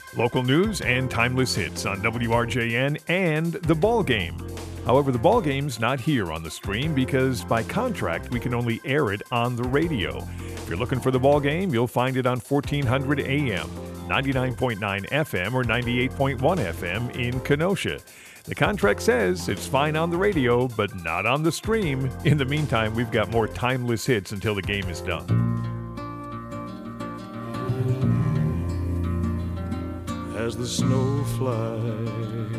Local news and timeless hits on WRJN and The Ball Game. However, The Ball Game's not here on the stream because by contract we can only air it on the radio. If you're looking for The Ball Game, you'll find it on 1400 AM, 99.9 FM, or 98.1 FM in Kenosha. The contract says it's fine on the radio, but not on the stream. In the meantime, we've got more timeless hits until the game is done. As the snow flies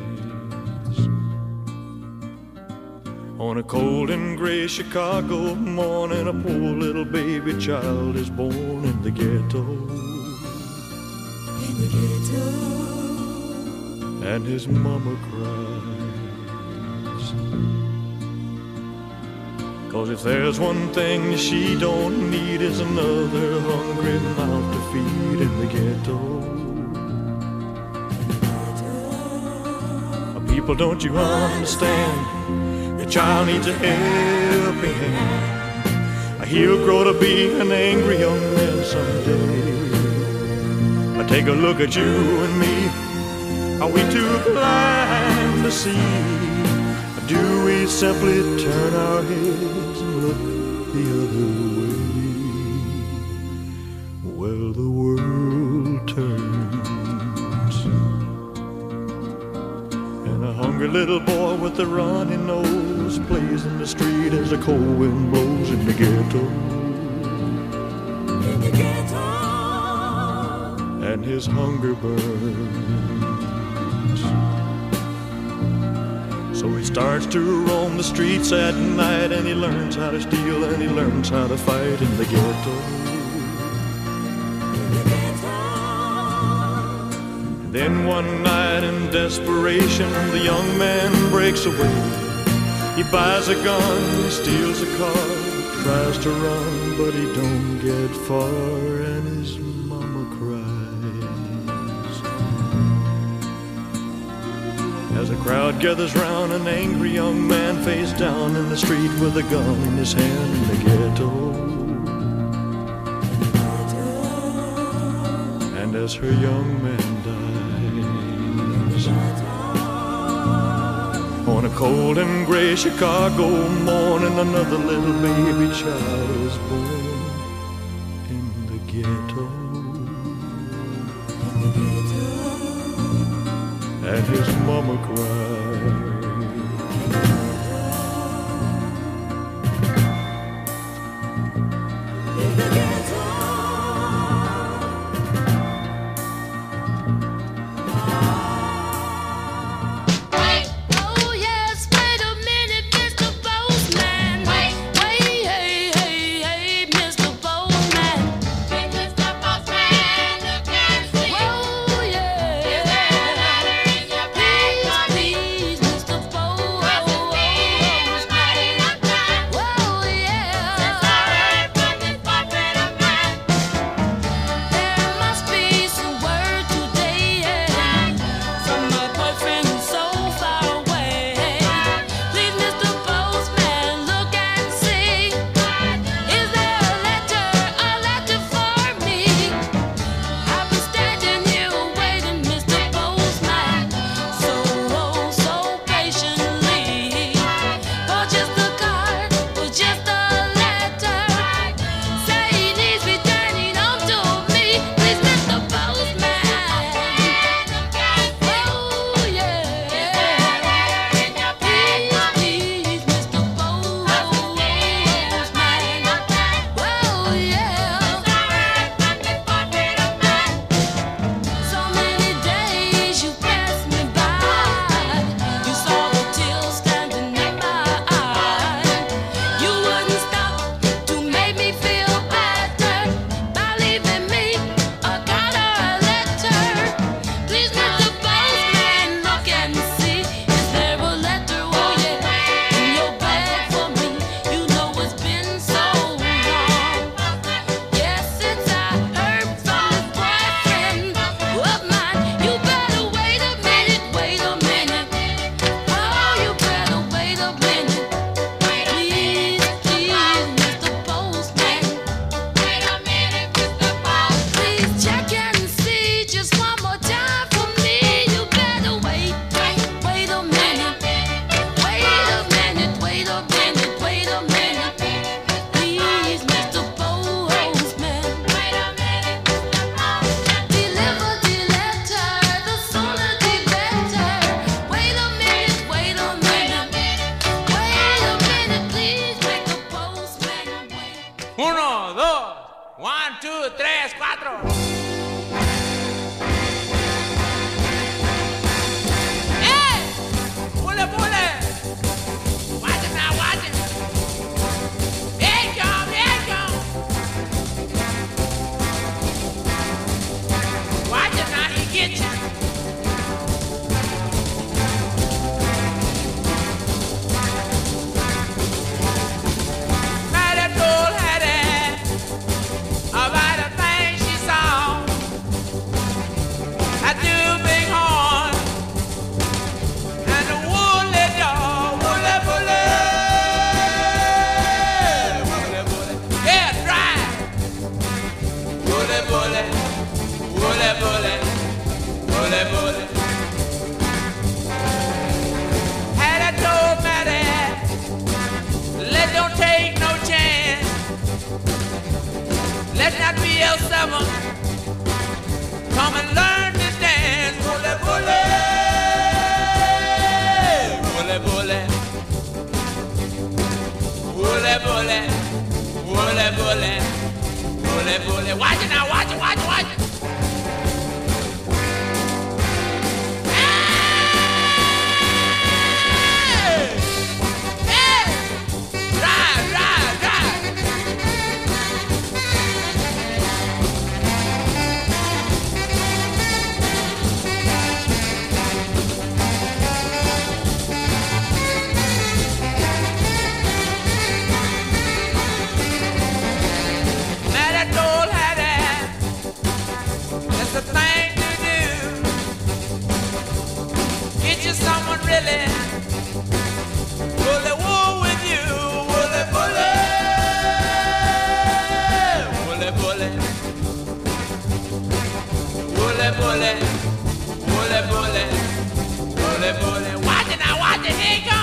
on a cold and gray Chicago morning, a poor little baby child is born in the ghetto. In the ghetto. And his mama cries, 'cause if there's one thing she don't need is another hungry mouth to feed in the ghetto. People, don't you understand? Your child needs a helping hand. He'll grow to be an angry young man someday. Take a look at you and me. Are we too blind to see? Or do we simply turn our heads and look the other way? Well, the world turns, and a hungry little boy with a runny nose plays in the street as the cold wind blows in the ghetto. In the ghetto. And his hunger burns. So he starts to roam the streets at night, and he learns how to steal and he learns how to fight in the ghetto. In the ghetto. And then one night in desperation, the young man breaks away. He buys a gun, he steals a car, tries to run, but he don't get far, and his mama cries. As a crowd gathers round, an angry young man face down in the street with a gun in his hand in the ghetto. And as her young man dies, on a cold and gray Chicago morning, another little baby child is born in the ghetto. And his mama cried. DL7, come and learn to dance. Bully, bully, bully, bully, bully, bully, bully, bully, bully, bully. Watch it now, watch it, watch it, watch it. Someone really bully wool with you, bully bully, bully bully, bully bully, bully bully, bully bully. Watch it now, watch it, here you go.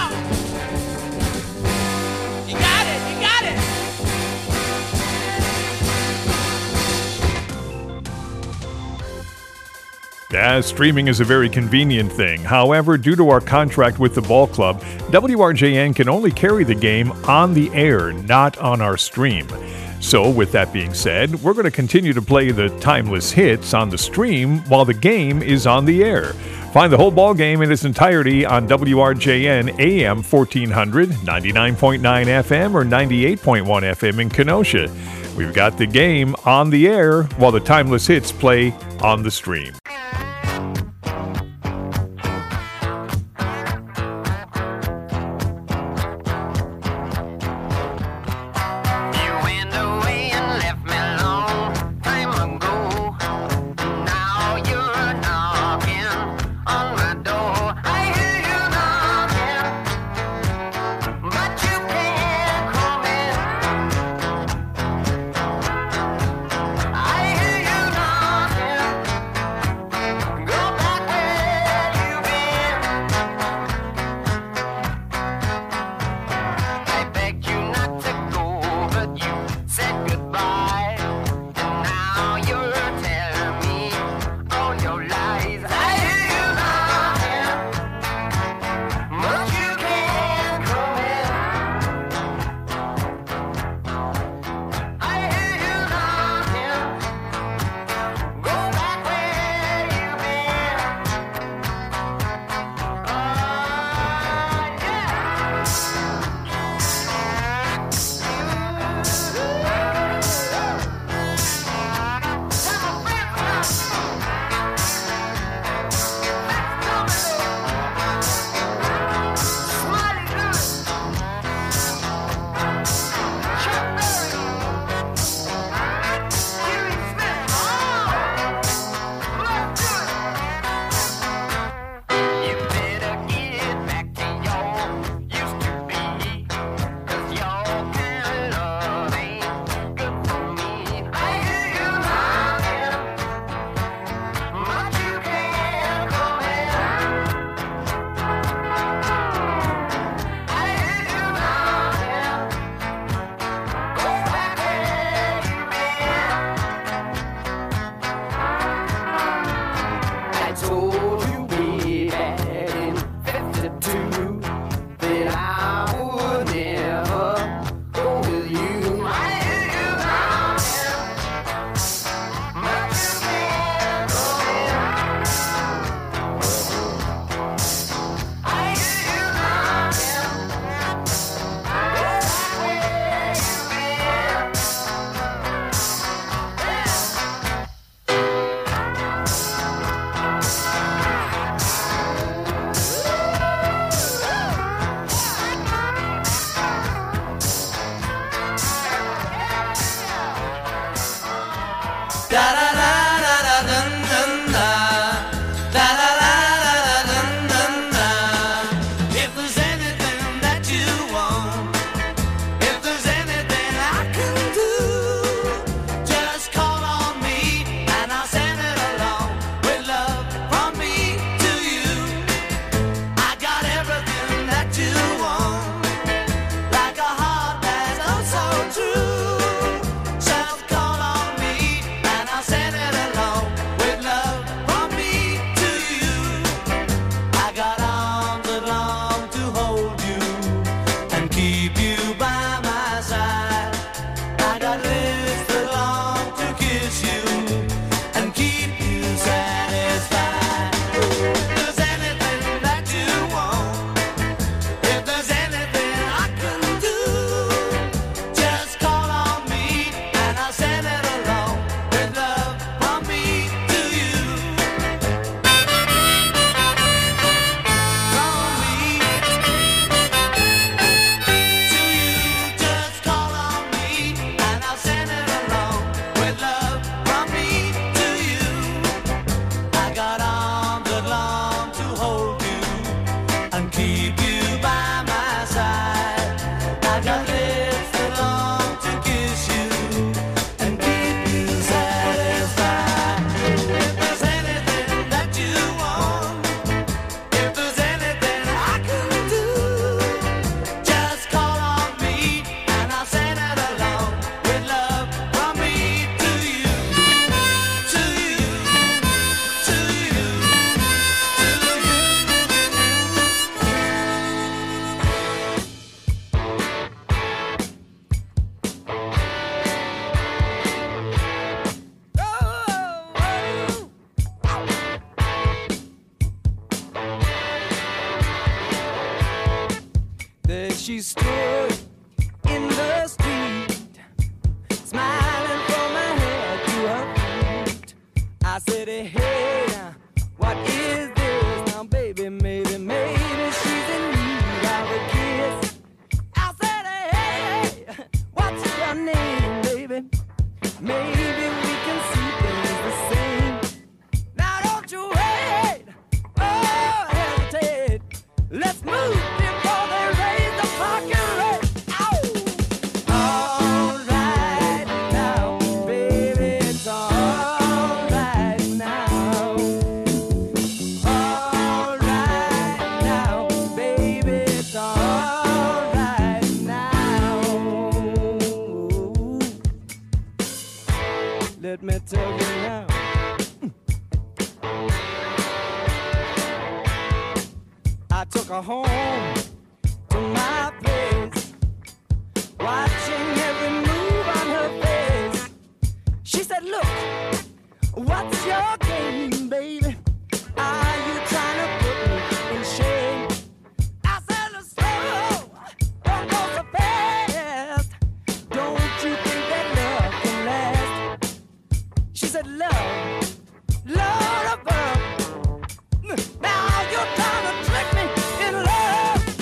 You got it, you got it. Yeah, streaming is a very convenient thing. However, due to our contract with the ball club, WRJN can only carry the game on the air, not on our stream. So, with that being said, we're going to continue to play the timeless hits on the stream while the game is on the air. Find the whole ball game in its entirety on WRJN AM 1400, 99.9 FM, or 98.1 FM in Kenosha. We've got the game on the air while the timeless hits play on the stream. she stood in the street, smiling from her head to her feet. I said, hey, now, what is this? Now, baby, maybe she's in need of a kiss. I said, hey, what's your name, baby? Maybe we can see things the same. Now, don't you wait, oh, hesitate. Let's move before they raise the parking rate. Ow! All right now, baby, it's all right now. All right now, baby, it's all right now. Let me tell you now. I took her home to my place, watching every move on her face. She said, look, what's your game, baby? Are you trying to put me in shame? I said, look, slow, don't go so fast. Don't you think that love can last? She said, love, love above. Now you're trying to trick me in love.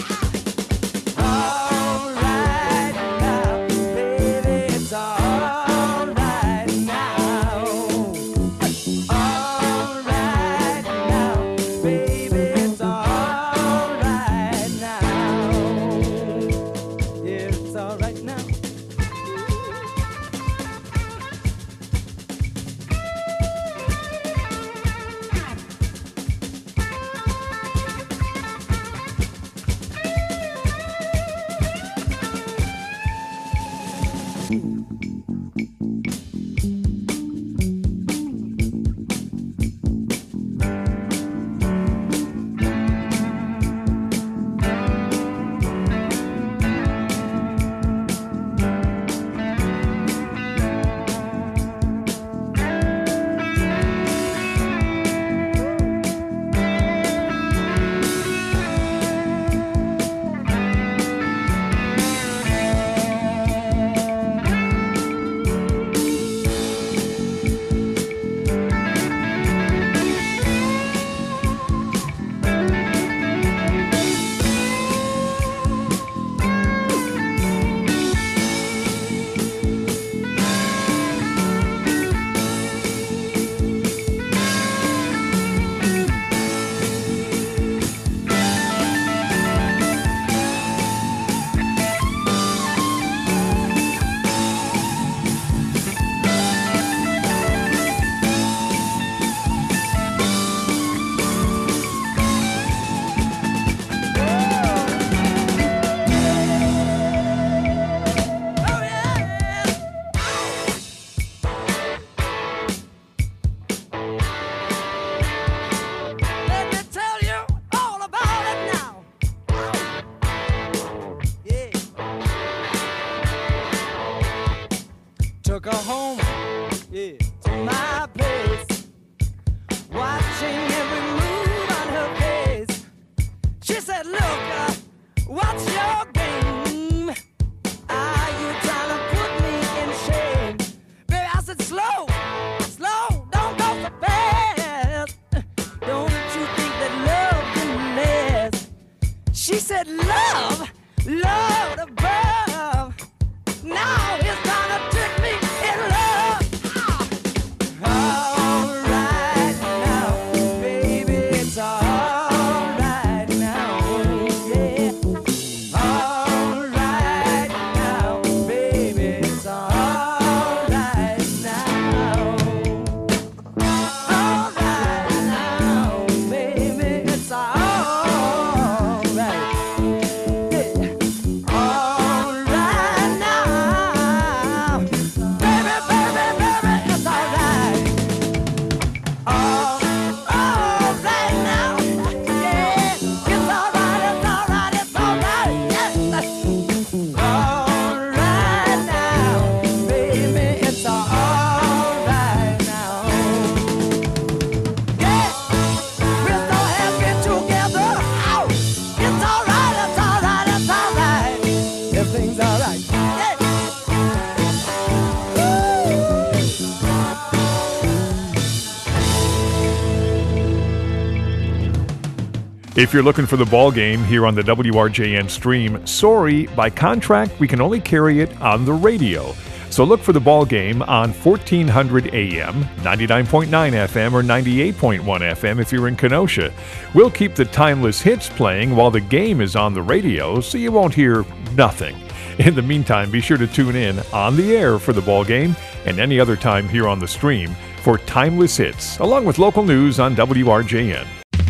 If you're looking for the ball game here on the WRJN stream, sorry, by contract, we can only carry it on the radio. So look for the ball game on 1400 AM, 99.9 FM, or 98.1 FM if you're in Kenosha. We'll keep the timeless hits playing while the game is on the radio, so you won't hear nothing. In the meantime, be sure to tune in on the air for the ball game and any other time here on the stream for timeless hits, along with local news on WRJN.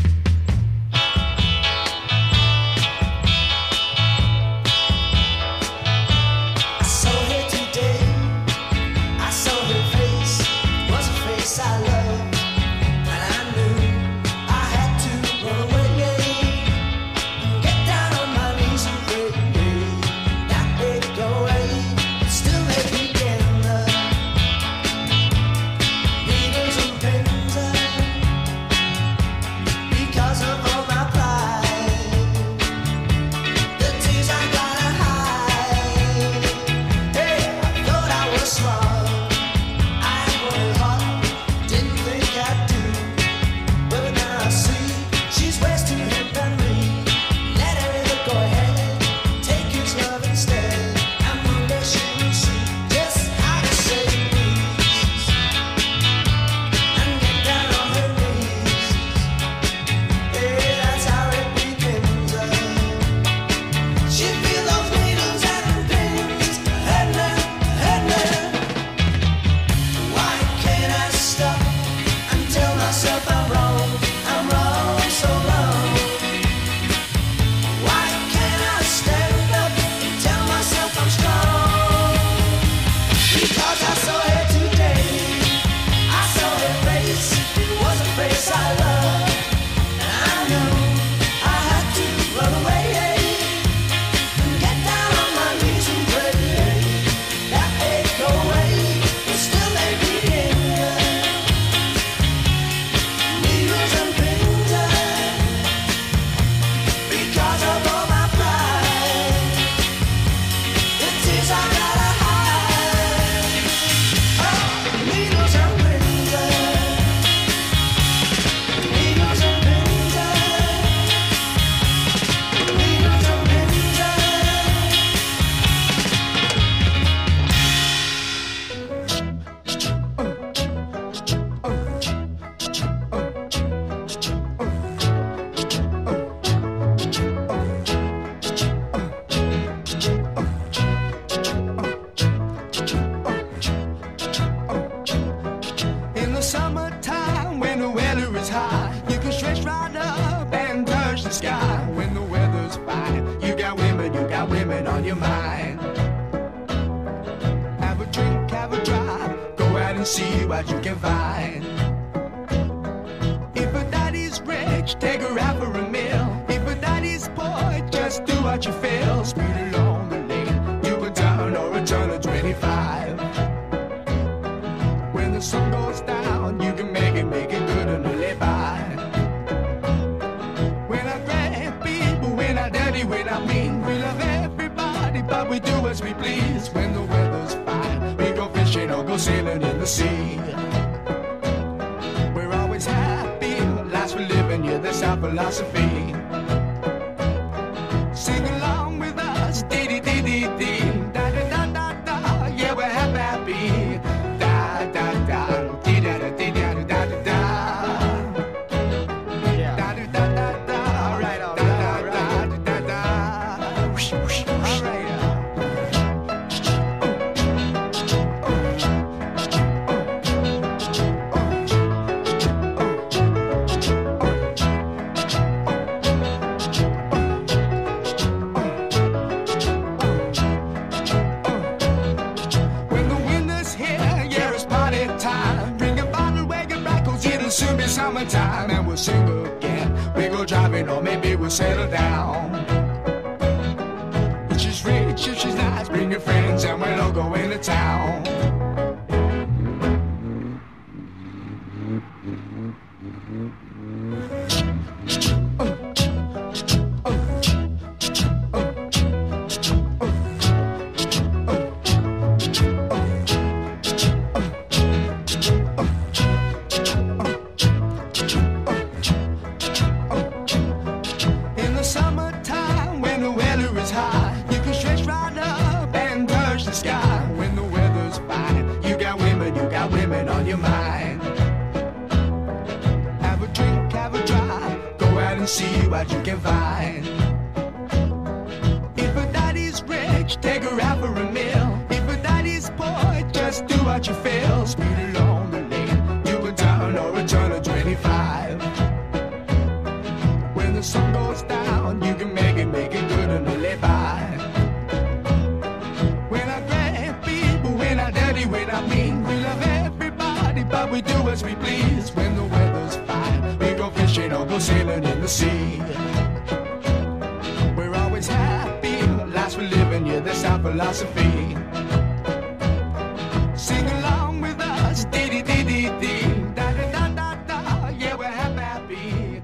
Summertime and we'll sing again. We go driving or maybe we'll settle down. If she's rich, if she's nice, bring your friends and we'll all go into town. and see what you can find. If a daddy's rich, take her out for a meal. If a daddy's poor, just do what you feel. Speed along the lane to a town or a turn of 25. When the sun goes down, you can make it good and live by. When I grab people, when I dirty, when I mean, we love everybody, but we do as we please. When the weather's fine, we go fishing or go sailing in the sea. We're always happy, lives we're living, yeah, that's our philosophy. Sing along with us, dee-dee-dee-dee-dee, da-da-da-da-da, yeah, we're happy.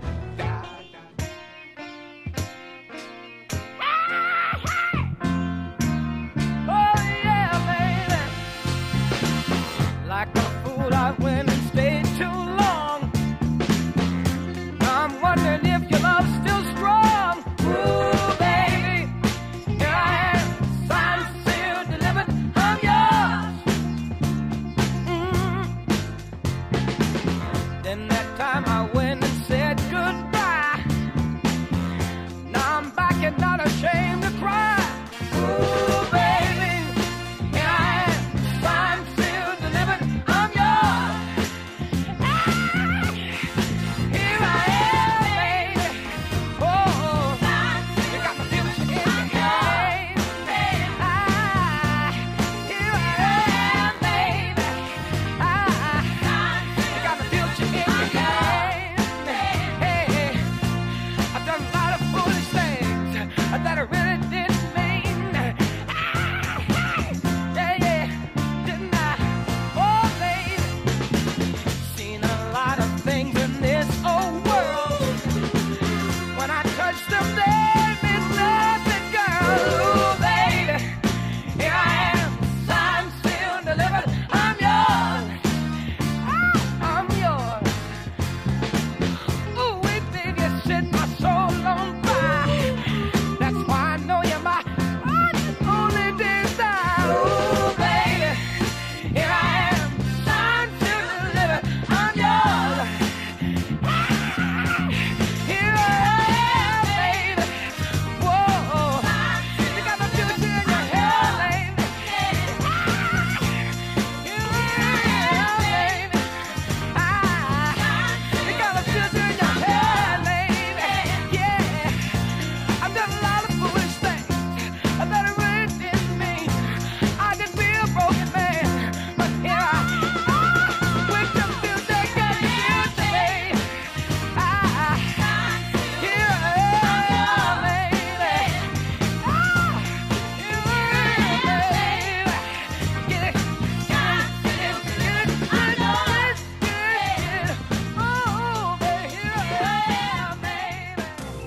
Oh yeah, baby. Like a fool, I went and stayed too long. I'm wondering if your love's still strong. Ooh, baby, here I am, signed, sealed, delivered, I'm yours. Then that time I went and said goodbye. Now I'm back and not ashamed to cry. Ooh, baby, here I am, signed, sealed, delivered, I'm yours. Here I am, baby. Oh, you got my future in your hand. Here I am, baby. You got my future in your hand. Hey, I've done a lot of foolish things that I really didn't mean. Yeah, didn't I? Oh, baby, seen a lot of things in this old world. When I touch them, there is nothing, girl. Ooh, baby, here I am, signed, sealed, delivered, I'm yours. I'm yours. Ooh, wait, baby, you set my soul on fire. That's why I know you're my only desire. Ooh, baby, here I am, signed, sealed, delivered, I'm yours. Here I am, baby. Whoa, you got my future in your hand, baby. Here I am, baby. You got my future in your hand, baby. Yeah, I've done a lot of foolish things that I really didn't mean. I could be a broken man, but here I am with the future, got the future, baby. Here I am, baby. Here I am, baby. Get it, get it, I know it's good. Oh, baby, here I am, baby.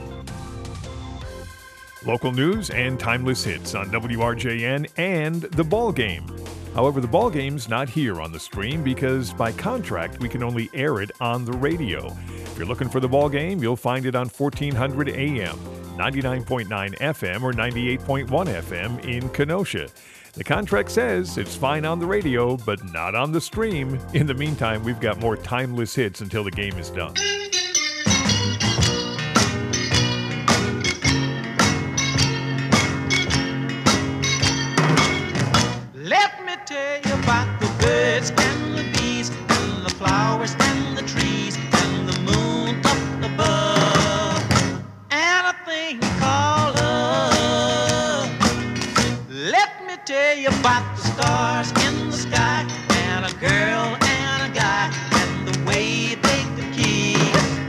Local news and timeless hits on WRJN and The Ball Game. However, The Ball Game's not here on the stream because by contract we can only air it on the radio. If you're looking for The Ball Game, you'll find it on 1400 AM, 99.9 FM, or 98.1 FM in Kenosha. The contract says it's fine on the radio, but not on the stream. In the meantime, we've got more timeless hits until the game is done. Let me tell you about the birds and the bees and the flowers and the trees and the moon up above and a thing called love. Let me tell you about the stars in the sky and a girl and a guy and the way they could kiss.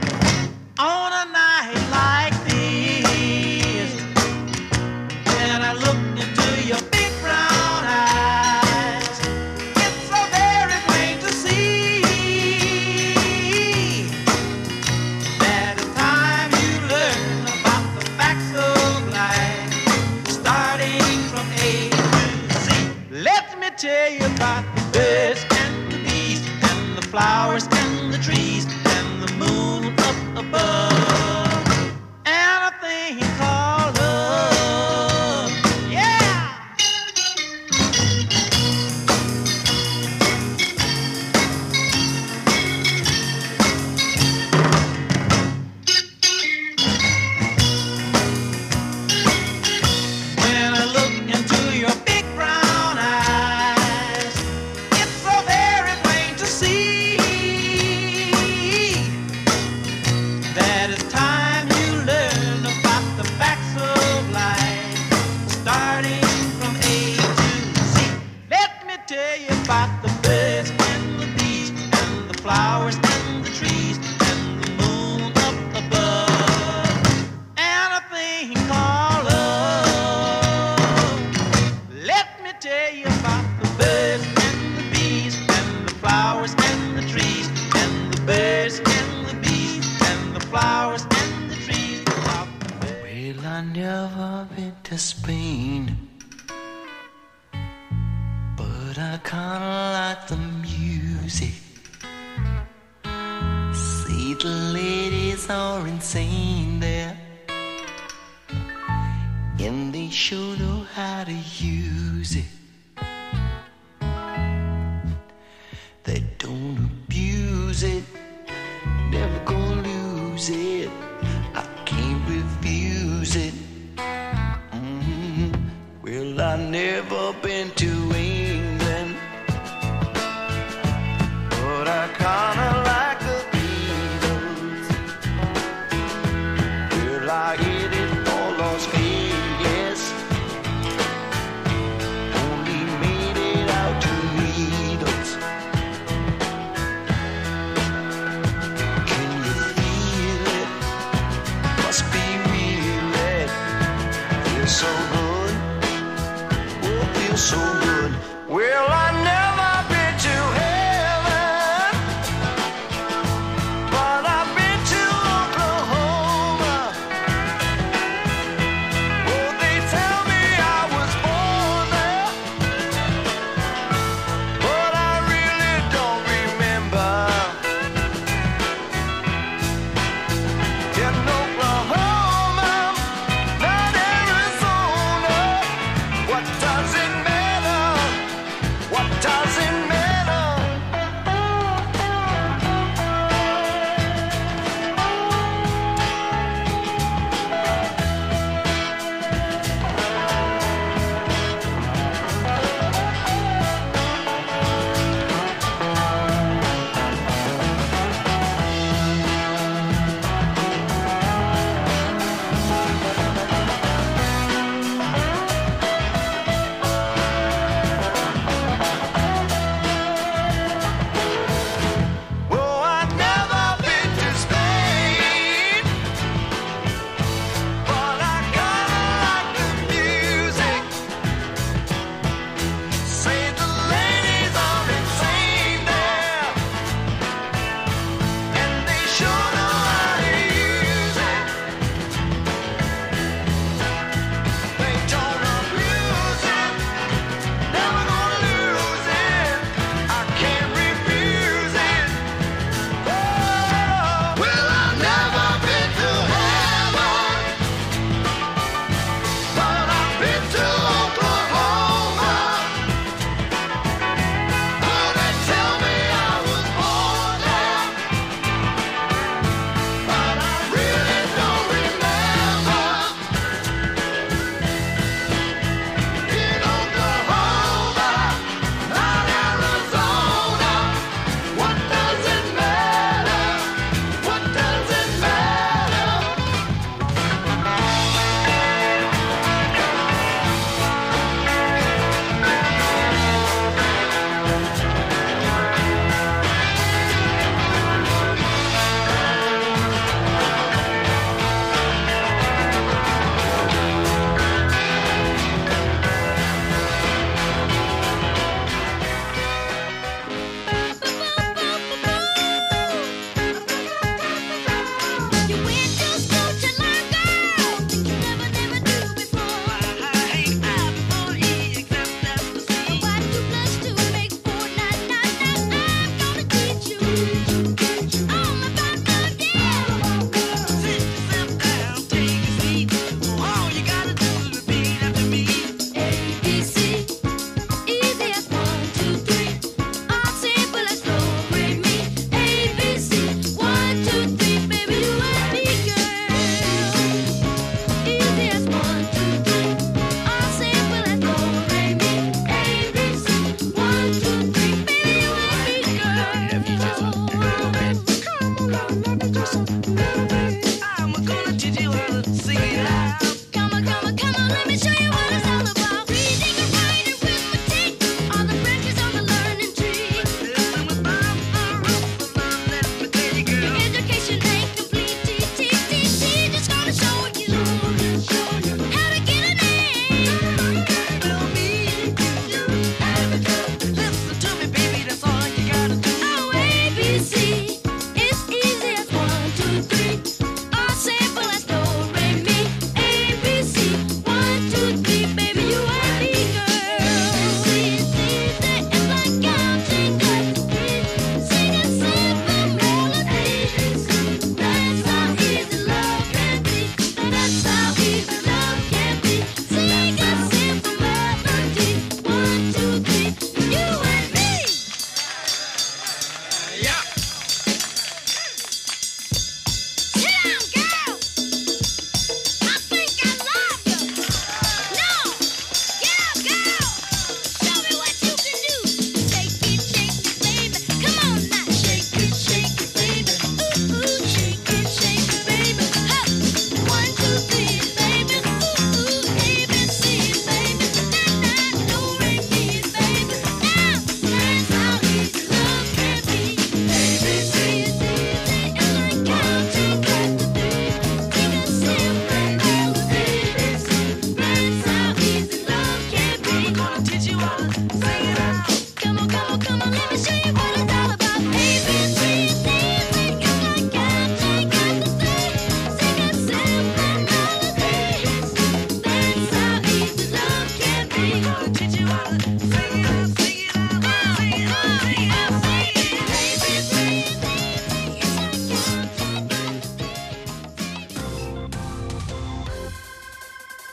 the trees and the moon up above. And a thing called love. Let me tell you about the birds and the bees and the flowers and the trees and the birds and the bees and the flowers and the trees. Well, I never been to Spain, but I kinda like the music. See, the ladies are insane there, and they sure know how to use it. They don't abuse it, never gonna lose it. I can't refuse it. Well, I never been to England, but I kinda like the Beatles. Well, I hit it for Las Vegas,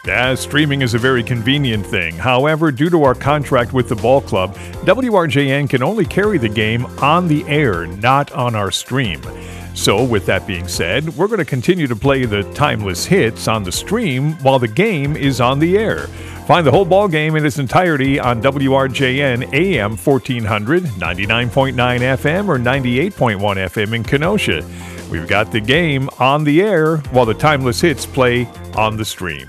Yeah, streaming is a very convenient thing. However, due to our contract with the ball club, WRJN can only carry the game on the air, not on our stream. So, with that being said, we're going to continue to play the timeless hits on the stream while the game is on the air. Find the whole ball game in its entirety on WRJN AM 1400, 99.9 FM, or 98.1 FM in Kenosha. We've got the game on the air while the timeless hits play on the stream.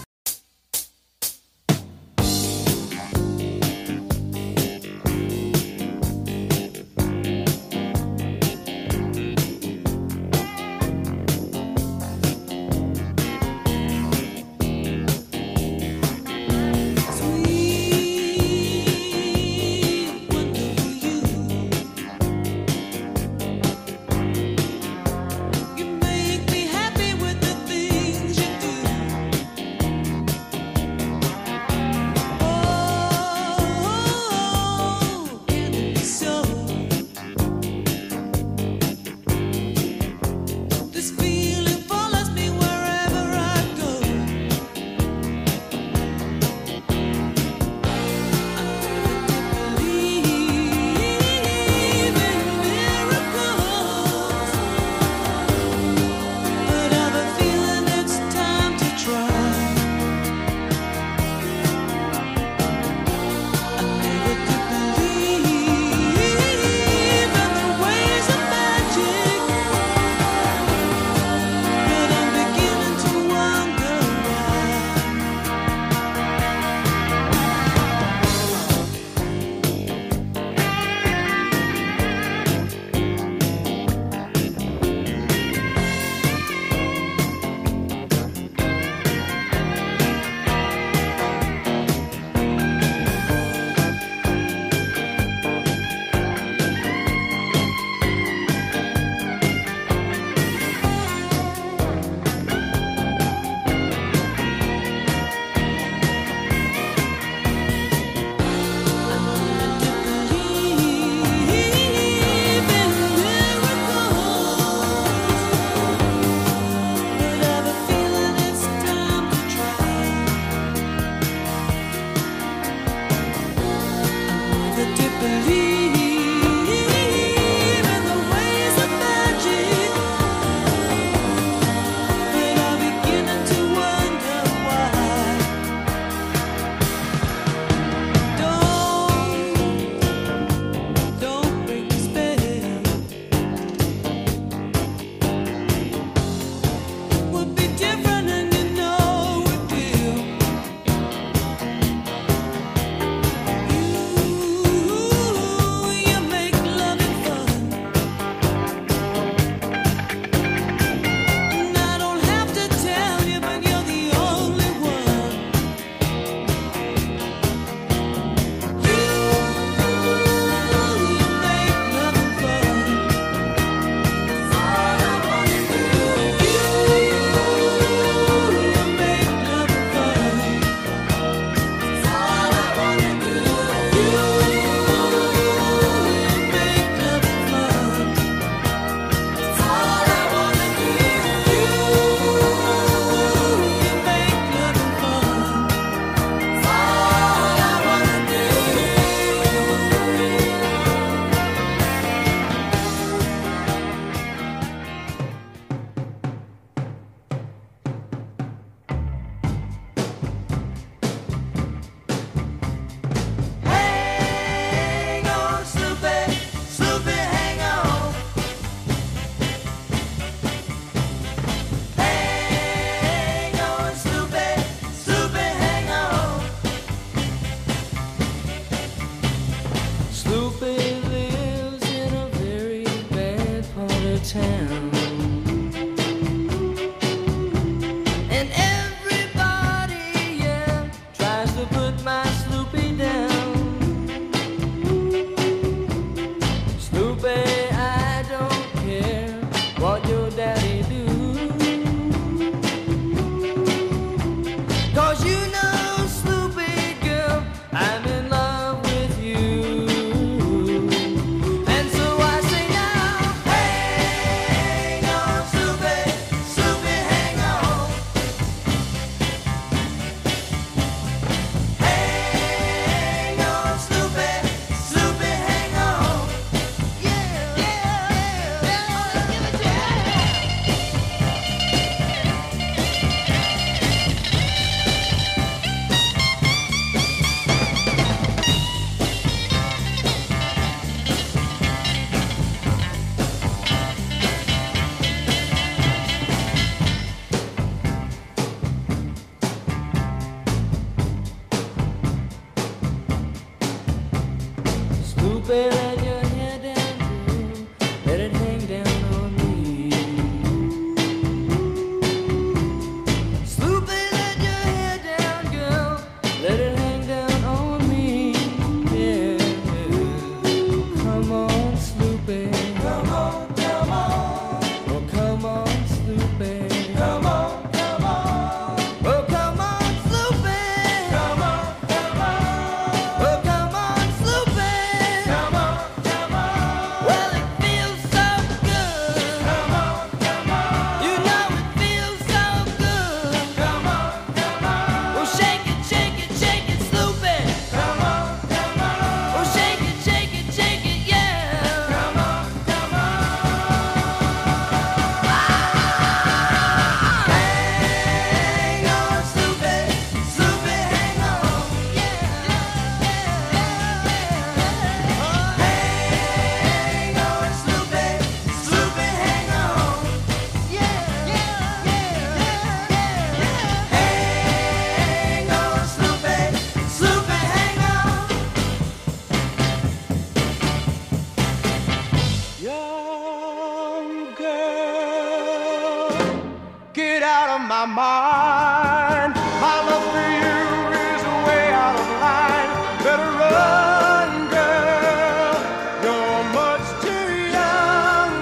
my mind. My love for you is way out of line. Better run, girl. You're much too young,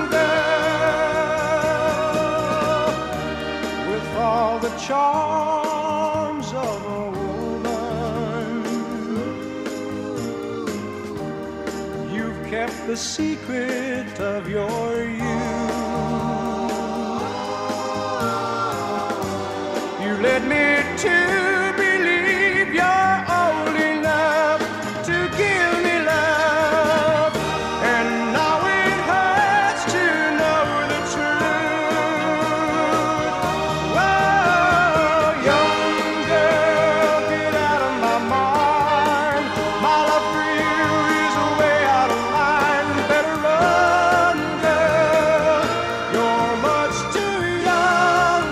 girl. With all the charms of a woman, you've kept the secret of your youth. You led me to believe you're old enough to give me love, and now it hurts to know the truth. Whoa, young girl, get out of my mind. My love for you is way out of line. Better run, girl. You're much too young,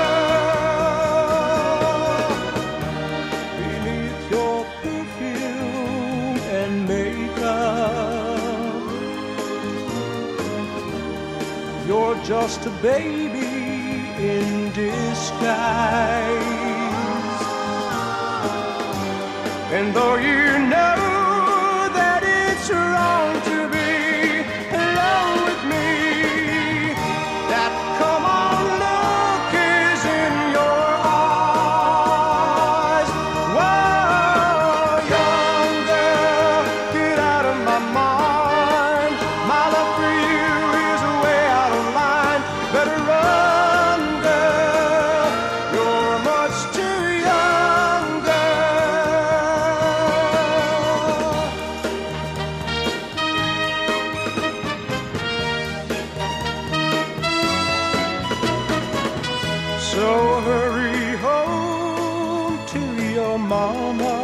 girl. Beneath your perfume and makeup, you're just a baby in disguise. And though you know that it's wrong to be alone with me, that come on look is in your eyes. Whoa, young girl, get out of my mind. My love for you is way out of line. Better run, girl. You're much too young, girl. So hurry home to your mama.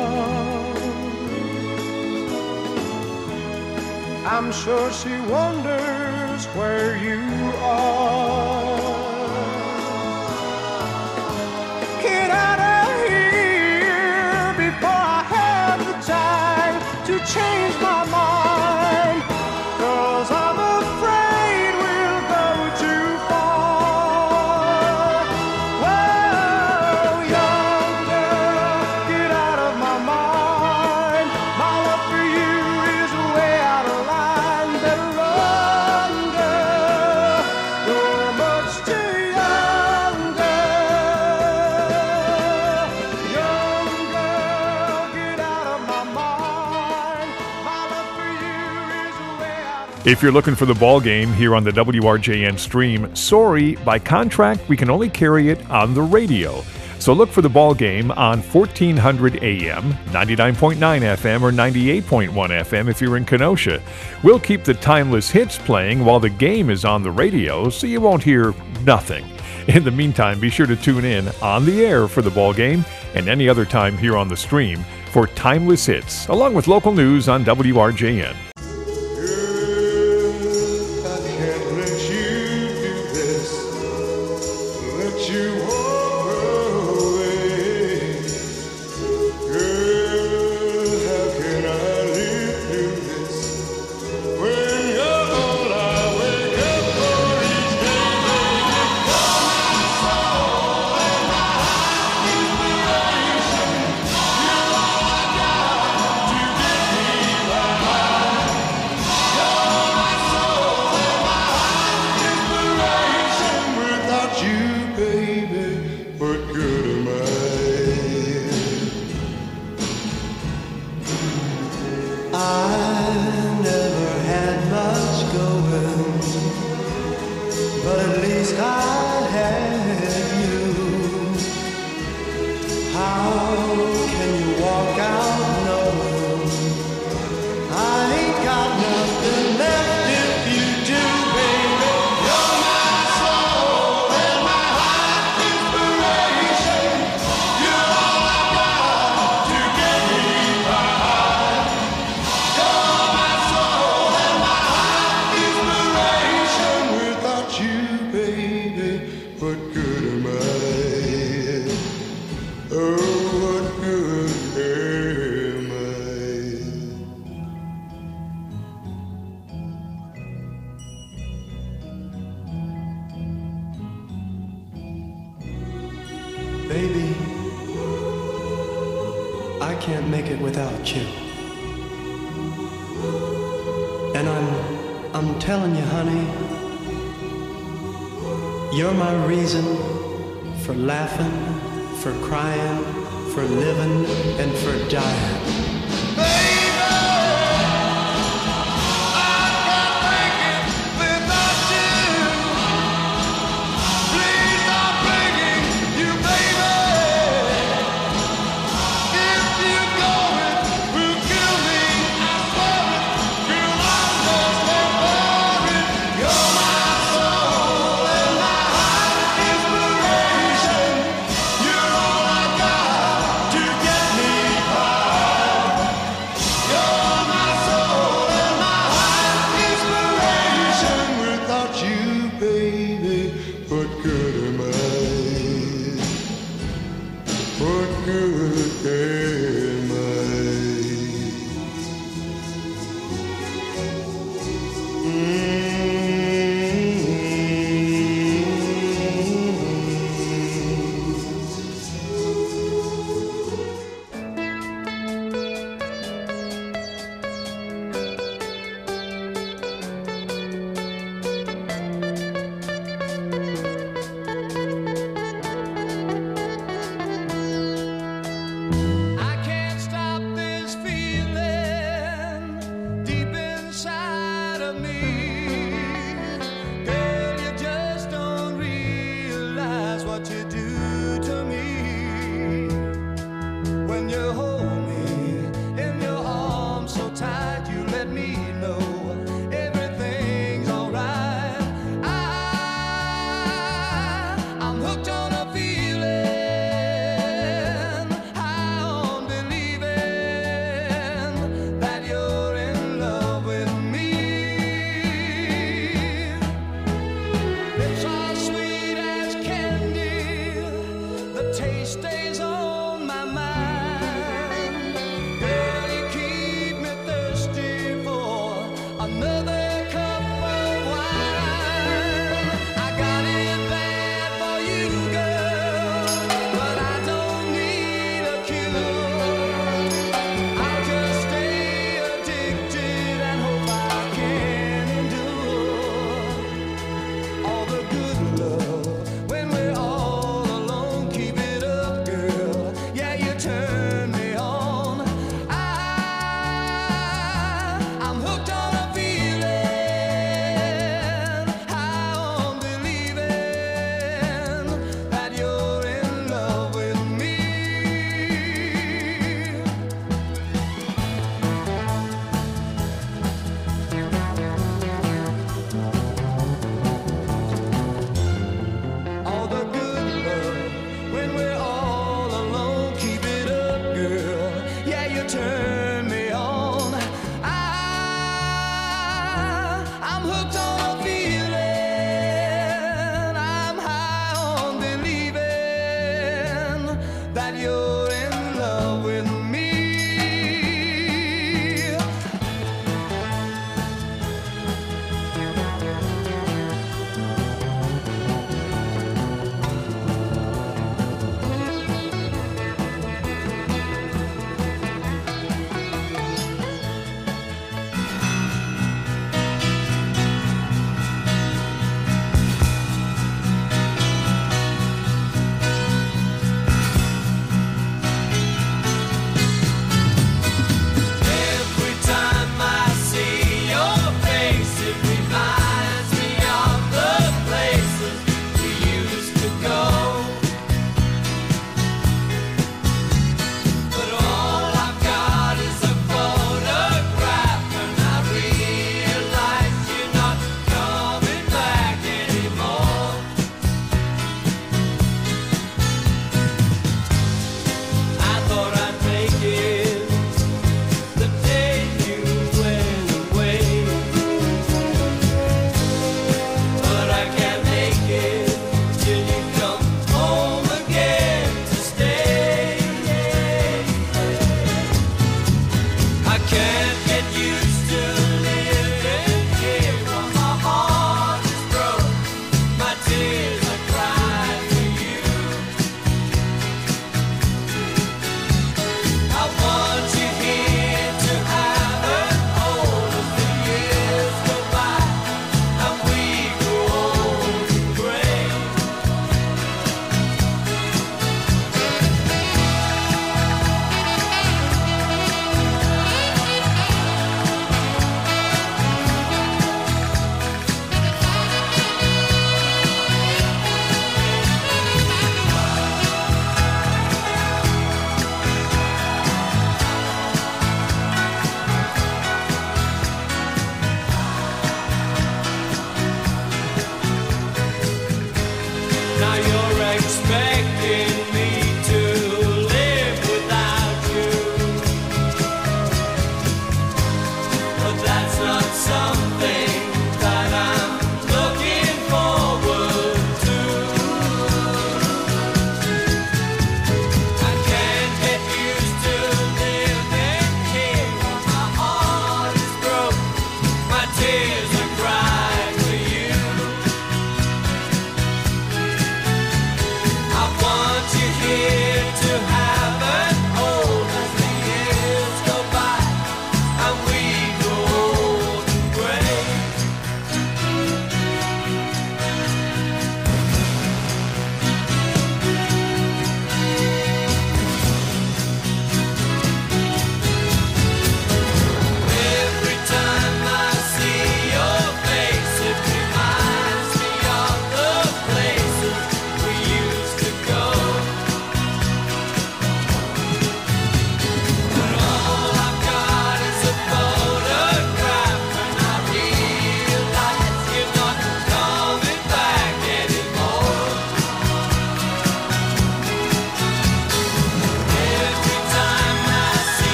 I'm sure she wonders where you are. Get out of here before I have the time to change my mind, 'cause I'm afraid we'll go too far. Whoa, young girl, get out of my mind. My love for you is way out of line. Better run, girl. You're much too young, girl. Young girl, get out of my mind. My love for you is way out of If you're looking for the ball game here on the WRJN stream, sorry, by contract, we can only carry it on the radio. So look for the ball game on 1400 AM, 99.9 FM, or 98.1 FM if you're in Kenosha. We'll keep the timeless hits playing while the game is on the radio, so you won't hear nothing. In the meantime, be sure to tune in on the air for the ball game and any other time here on the stream for timeless hits, along with local news on WRJN. I can't let you do this, let you walk away. Girl, how can I live through this when you're all I wake up for each day? You are God to get me right. Baby, I can't make it without you. And I'm telling you, honey, you're my reason for laughing, for crying, for living, and for dying.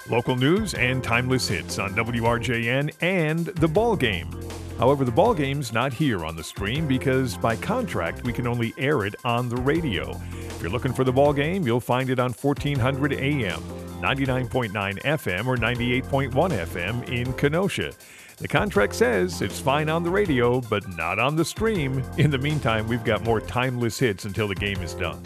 Local news and timeless hits on WRJN and The Ball Game. However, The Ball Game's not here on the stream because by contract we can only air it on the radio. If you're looking for The Ball Game, you'll find it on 1400 AM, 99.9 FM, or 98.1 FM in Kenosha. The contract says it's fine on the radio, but not on the stream. In the meantime, we've got more timeless hits until the game is done.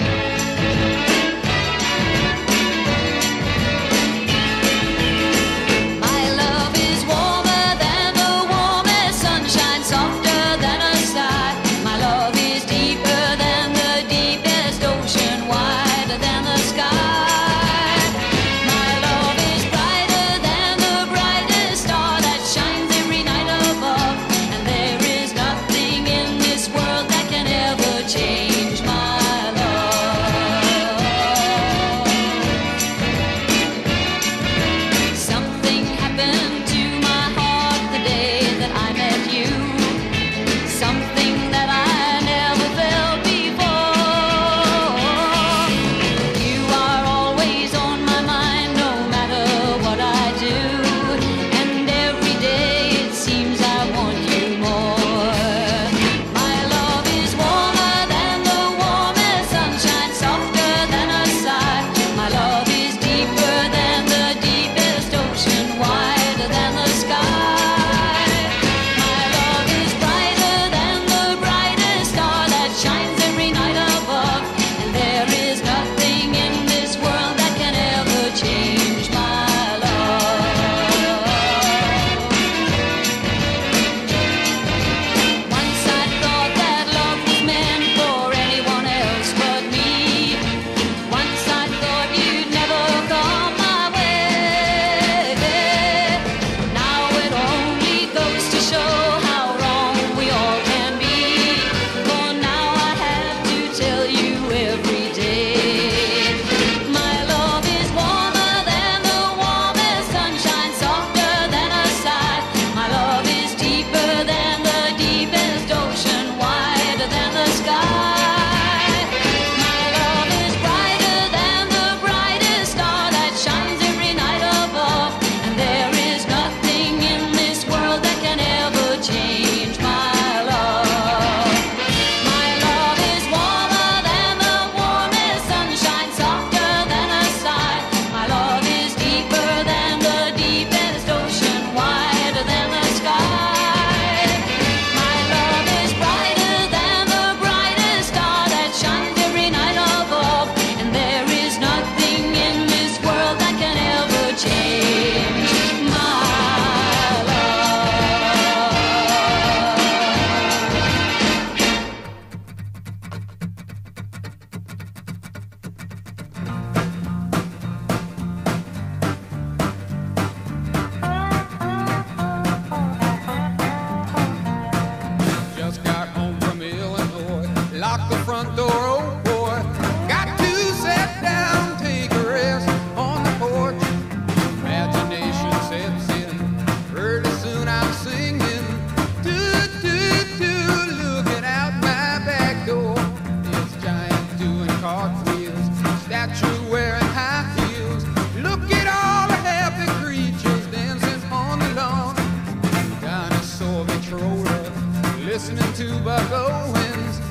Listening to Buck Owens.